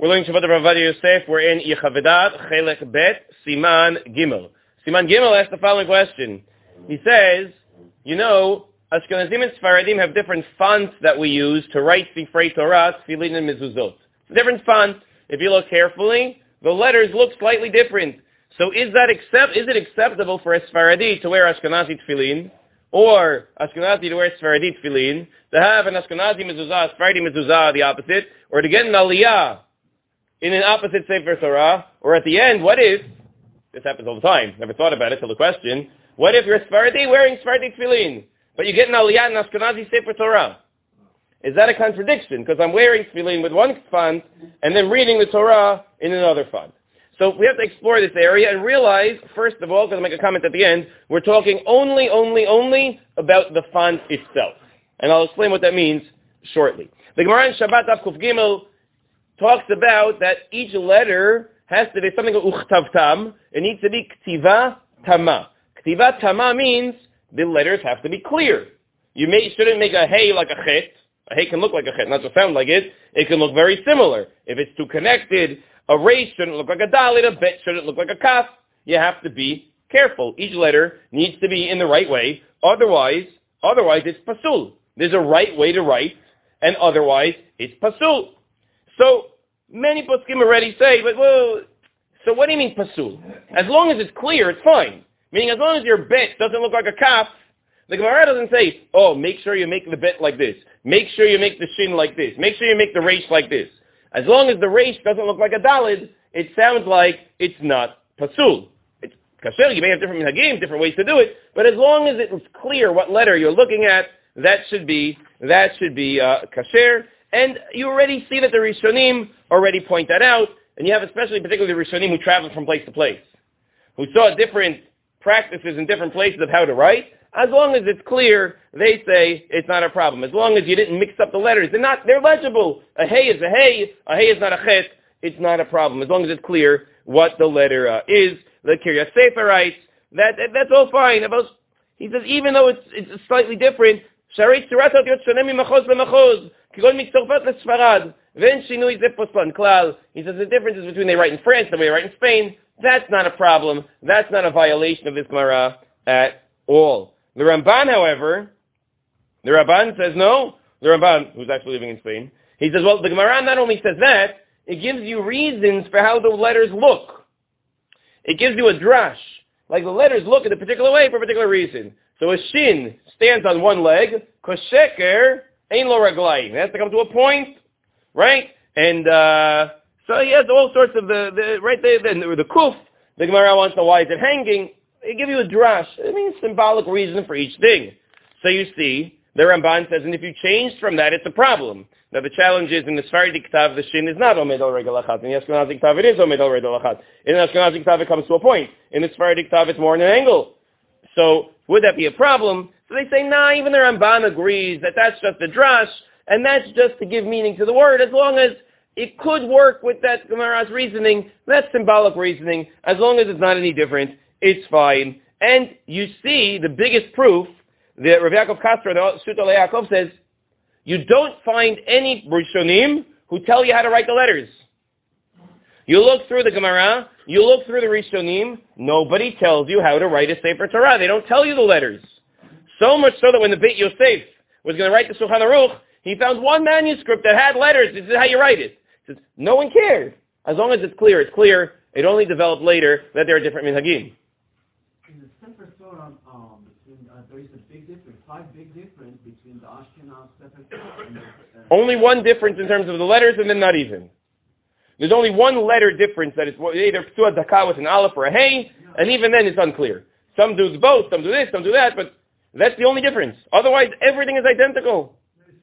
We're learning Shabbat Rav Ovadia Yosef. We're in Yechavedat, Chelek Bet, Siman Gimel. Siman Gimel asks the following question. He says, you know, Ashkenazim and Sfaradim have different fonts that we use to write Sifrei Torah, Tefillin, and Mezuzot. Different fonts. If you look carefully, the letters look slightly different. So is it acceptable for a Sfaradi to wear Ashkenazi Tefillin, or Ashkenazi to wear Sfaradi Tefillin, to have an Ashkenazi Mezuzah, Sfaradi Mezuzah, the opposite, or to get an Aliyah in an opposite Sefer Torah, or at the end, what if, this happens all the time, never thought about it till the question, what if you're a Sfaradi wearing Sfaradi Tefillin, but you get an Aliyah in Ashkenazi Sefer Torah? Is that a contradiction? Because I'm wearing Tefillin with one font, and then reading the Torah in another font. So we have to explore this area and realize, first of all, because I'll make a comment at the end, we're talking only about the font itself. And I'll explain what that means shortly. The Gemara in Shabbat Daf Kuf Gimel talks about that each letter has to be something called Uchtavtam. It needs to be Ktiva Tama. Ktiva Tama means the letters have to be clear. You shouldn't make a hey like a chet. A hey can look like a chet, not to sound like it. It can look very similar. If it's too connected, a resh shouldn't look like a dalit, a bet shouldn't look like a kaf. You have to be careful. Each letter needs to be in the right way. Otherwise it's pasul. There's a right way to write, and otherwise it's pasul. So many poskim already say, so what do you mean pasul? As long as it's clear, it's fine. Meaning as long as your bet doesn't look like a kaf, the Gemara doesn't say, make sure you make the bet like this. Make sure you make the shin like this. Make sure you make the resh like this. As long as the resh doesn't look like a dalid, it sounds like it's not pasul. It's kasher. You may have different minhagim, different ways to do it, but as long as it's clear what letter you're looking at, that should be kasher. And you already see that the Rishonim already point that out, and you have especially particularly the Rishonim who travel from place to place, who saw different practices in different places of how to write. As long as it's clear, they say it's not a problem. As long as you didn't mix up the letters, they're legible. A hey is a hey is not a chet, it's not a problem. As long as it's clear what the letter is. The Kiryas Sefer writes, that's all fine. He says, even though it's slightly different, he says the difference is between they write in France and they write in Spain. That's not a problem. That's not a violation of this Gemara at all. The Ramban, however, says no. The Ramban, who's actually living in Spain, he says, well, the Gemara not only says that, it gives you reasons for how the letters look. It gives you a drash. Like the letters look in a particular way for a particular reason. So a shin stands on one leg, kosheker ein lo raglayim. It has to come to a point, right? And so he has all sorts of the right there, the kuf. The Gemara wants to know why is it hanging. They give you a drash. It means symbolic reason for each thing. So you see, the Ramban says, and if you change from that, it's a problem. Now the challenge is, in the Sephardic Ktav, the shin is not Omed al Regel Achat. In the Ashkenazi Ktav, it is Omed al Regel Achat. In the Ashkenazi Ktav, it comes to a point. In the Sephardic Ktav, it's more in an angle. So would that be a problem? So they say, nah, even the Ramban agrees that that's just a drash, and that's just to give meaning to the word, as long as it could work with that Gemara's reasoning. That's symbolic reasoning. As long as it's not any different, it's fine. And you see the biggest proof that Rav Yaakov Kastra, the Sutta Yaakov, says, you don't find any Rishonim who tell you how to write the letters. You look through the Gemara, you look through the Rishonim, nobody tells you how to write a Sefer Torah. They don't tell you the letters. So much so that when the Beit Yosef was going to write the Shulchan Aruch, he found one manuscript that had letters. This is how you write it. He says, no one cared. As long as it's clear, it's clear. It only developed later that there are different minhagim. In the Sefer Torah, there is a big difference, 5 big difference between the Ashkenaz Sefer Torah and the... Only one difference in terms of the letters, and then not even. There's only one letter difference that is either Psuah Daka with an aleph or a hey, and even then it's unclear. Some do both, some do this, some do that, but that's the only difference. Otherwise, everything is identical.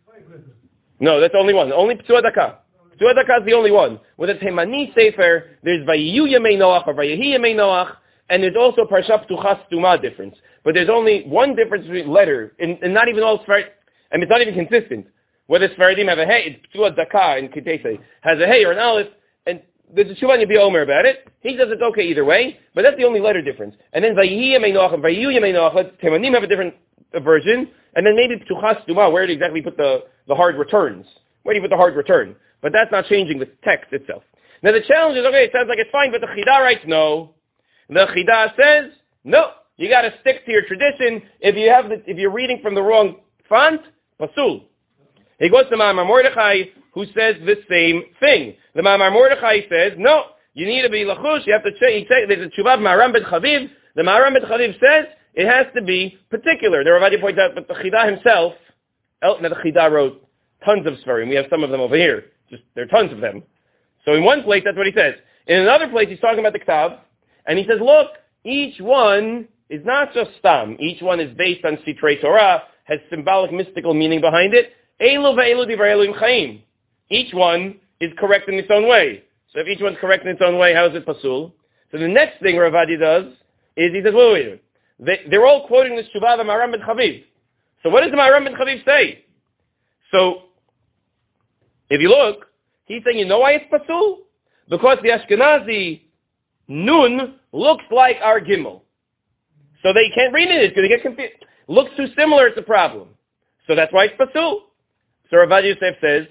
No, that's only one. Only Psuah Daka. Psuah Daka is the only one. With a Temani Sefer, there's Vayiyu Yemei Noach or Vayehi Yemei Noach, and there's also Parsha Ptuchas Tumah difference. But there's only one difference between letter, and not even all Sfaradim, and it's not even consistent. Whether Sfaradim have a hey, Psuah Daka in Kitese has a hey or an aleph, and there's a Shuvah Yabi Omer about it. He says it's okay either way, but that's the only letter difference. And then Vayihi Yemei Noach and Vayiyu Yemei Noach, Temanim have a different version, and then maybe Ptuchas Tumah, where do you exactly put the hard returns? Where do you put the hard return? but that's not changing the text itself. Now the challenge is, okay, it sounds like it's fine, but the Chida writes no. The Chida says, no, you got to stick to your tradition. If you're reading from the wrong font, pasul. He goes to Ma'amar Mordechai, who says the same thing. The Ma'amar Mordechai says, no, you need to be lachush, you have to change. There's a tshuva of Maharam ben Chaviv. The Maharam ben Chaviv says it has to be particular. The Ravadi points out, but the Chida himself, the Chida wrote tons of Sfarim. We have some of them over here. There are tons of them. So in one place, that's what he says. In another place, he's talking about the Ktav, and he says, look, each one is not just stam. Each one is based on Sitrei Torah, has symbolic, mystical meaning behind it. Eilu ve'elu divrei Elohim chaim. Each one is correct in its own way. So if each one's correct in its own way, how is it pasul? So the next thing Ravadi does is he says, wait. They're all quoting this Shuvah of Maharam ben Chaviv. So what does the Maharam ben Chaviv say? So if you look, he's saying, you know why it's pasul? Because the Ashkenazi nun looks like our gimel. So they can't read it because they get confused. Looks too similar, it's a problem. So that's why it's pasul. So Rav Yosef says,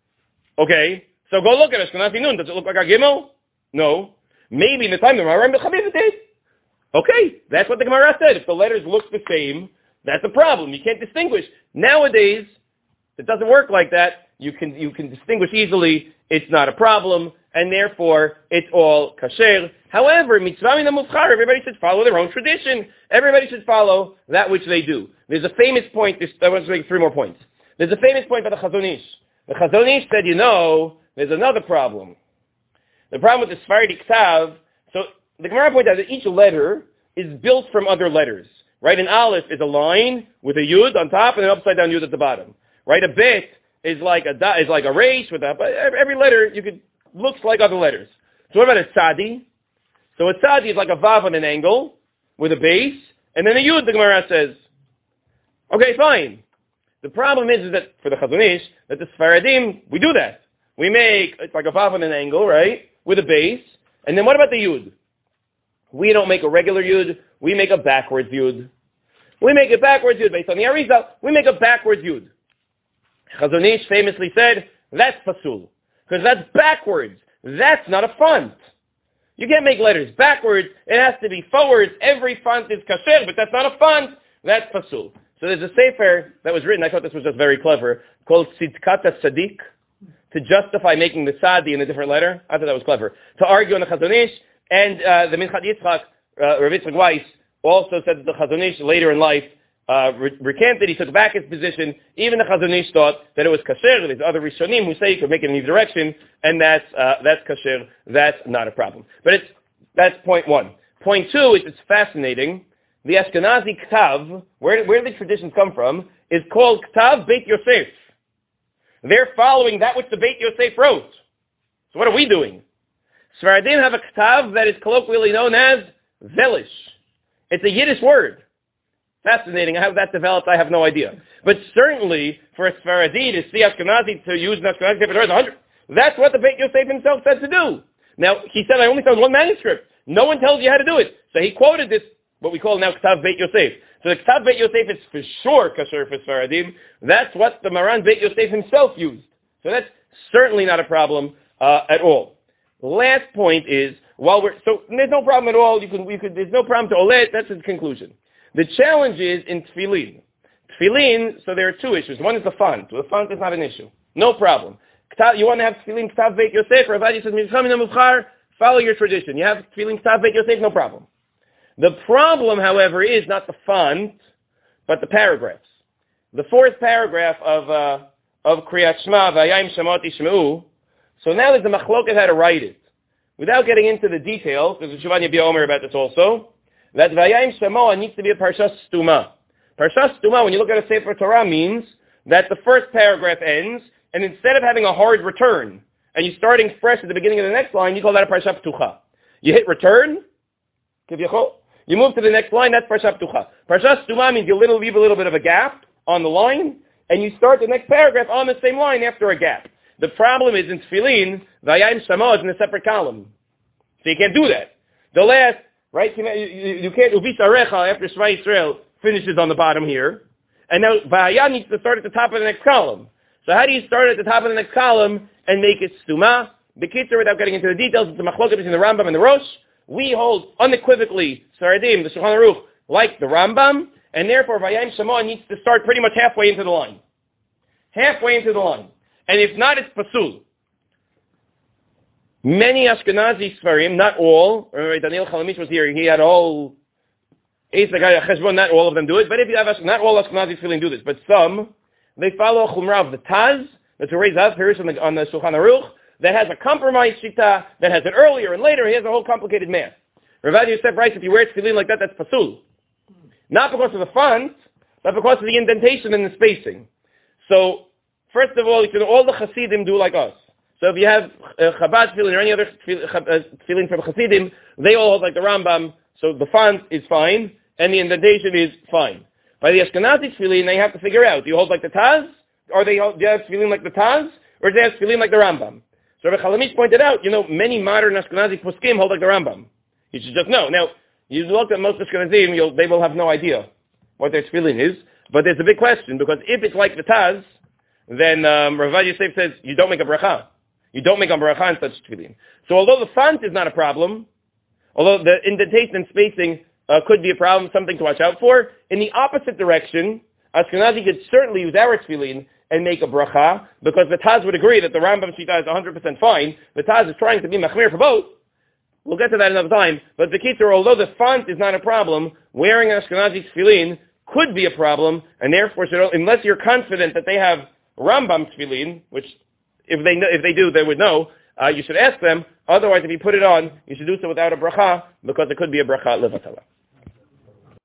okay, so go look at Ashkenazi nun. Does it look like our gimel? No. Maybe in the time of Maharam ben Chaviv it did. Okay, that's what the Gemara said. If the letters look the same, that's a problem. You can't distinguish. Nowadays, it doesn't work like that. You can distinguish easily. It's not a problem, and therefore it's all kasher. However, mitzvah min hamuvchar, everybody should follow their own tradition. Everybody should follow that which they do. There's a famous point. I want to make 3 more points. There's a famous point by the Chazon Ish. The Chazon Ish said, there's another problem. The problem with the Sephardi Ktav, so the Gemara points out that each letter is built from other letters. Right? An aleph is a line with a yud on top and an upside down yud at the bottom. Right? A bet is like a resh with every letter looks like other letters. So what about a tzadi? So a tzadi is like a vav on an angle with a base, and then a yud, the Gemara says. Okay, fine. The problem is that for the Chazon Ish, that the Sfaradim, we do that. It's like a vav on an angle, right? With a base. And then what about the yud? We don't make a regular yud, we make a backwards yud. We make a backwards yud based on the Arizal, we make a backwards yud. Chazon Ish famously said, that's pasul. Because that's backwards. That's not a font. You can't make letters backwards, it has to be forwards. Every font is kasher, but that's not a font. That's pasul. So there's a sefer that was written, I thought this was just very clever, called Tzidkat HaTzadik, to justify making the Sadi in a different letter. I thought that was clever. To argue on the Chazon Ish, and the Minchad Yitzchak, Rav Yitzchak Weiss, also said that the Chazon Ish later in life recanted, he took back his position. Even the Chazon Ish thought that it was kasher. There's other Rishonim who say you could make it in either direction, and that's kasher. That's not a problem. But that's point 1. Point 2 is it's fascinating. The Ashkenazi Ktav, where the traditions come from, is called Ktav Beit Yosef. They're following that which the Beit Yosef wrote. So what are we doing? Sfaradim have a Ktav that is colloquially known as Velish. It's a Yiddish word. Fascinating. How that developed, I have no idea. But certainly, for a Sfaradi to see Ashkenazi to use an Ashkenazi paper, that's what the Beit Yosef himself said to do. Now, he said, I only found 1 manuscript. No one tells you how to do it. So he quoted this, what we call now Ktav Beit Yosef. So the Ktav Beit Yosef is for sure kasher for Sfaradim. That's what the Maran Beit Yosef himself used. So that's certainly not a problem at all. The last point is, there's no problem at all. There's no problem to Olet. That's his conclusion. The challenge is in Tfilin. Tfilin, so there are 2 issues. One is the font. The font is not an issue. No problem. You want to have Tfilin Ktav Beit Yosef, Rav Adi says, follow your tradition. You have Tfilin Ktav Beit Yosef, no problem. The problem, however, is not the font, but the paragraphs. The 4th paragraph of Kriyat Shema, Vayayim Shemot Yishmeu. So now there's a machloket how to write it. Without getting into the details, there's a Shuvan Yabia Omer about this also, that Vayayim Shemot needs to be a Parshas Stuma. Parshas Stuma, when you look at a Sefer Torah, means that the 1st paragraph ends, and instead of having a hard return, and you're starting fresh at the beginning of the next line, you call that a Parshas Ptucha. You hit return, you move to the next line, that's Parshas Ptucha. Parshas Stuma means you leave a little bit of a gap on the line, and you start the next paragraph on the same line after a gap. The problem is in Tfilin, Vayayim Shemot is in a separate column. So you can't do that. The last, right, you can't, Uvis Arecha after Shema Yisrael finishes on the bottom here, and now Vayayim needs to start at the top of the next column. So how do you start at the top of the next column and make it stuma? B'kitzur, without getting into the details, it's a machloket between the Rambam and the Rosh. We hold unequivocally, Sfaradim, the Shulchan Aruch, like the Rambam, and therefore Vayayim Shema needs to start pretty much halfway into the line. Halfway into the line. And if not, it's pasul. Many Ashkenazi Sfarim, not all, remember Daniel Chalamish was here, he had a whole not all of them do it, but if you have, not all Ashkenazi Tefillin do this, but some, they follow Chumrah of the Taz, the Torah Zav, on the Shulchan Aruch, that has a compromise shita, that has it earlier and later, he has a whole complicated math. Rav Yosef writes, if you wear tefillin like that, that's pasul. Not because of the font, but because of the indentation and the spacing. So, first of all, all the Hasidim do like us. So if you have Chabad tefillin or any other tefillin from Hasidim, they all hold like the Rambam, so the font is fine, and the indentation is fine. By the Ashkenazi tefillin, they have to figure out, do you hold like the Taz? Or do you have tefillin like the Taz? Or do they have tefillin like the Rambam? So Rabbi Chalamish pointed out, many modern Ashkenazi poskim hold like the Rambam. You should just know. Now, you look at most Ashkenazim, they will have no idea what their tefillin is, but there's a big question, because if it's like the Taz, then Rav Yosef says, you don't make a bracha. You don't make a bracha in such tefillin. So although the font is not a problem, although the indentation and spacing could be a problem, something to watch out for, in the opposite direction, Ashkenazi could certainly use our tefillin and make a bracha, because the Taz would agree that the Rambam Shita is 100% fine. The Taz is trying to be machmir for both. We'll get to that another time. But the Kitzur, although the font is not a problem, wearing an Ashkenazi tefillin could be a problem, and therefore, unless you're confident that they have Rambam tefillin, which if they do, they would know, you should ask them. Otherwise, if you put it on, you should do so without a bracha, because it could be a bracha levatala.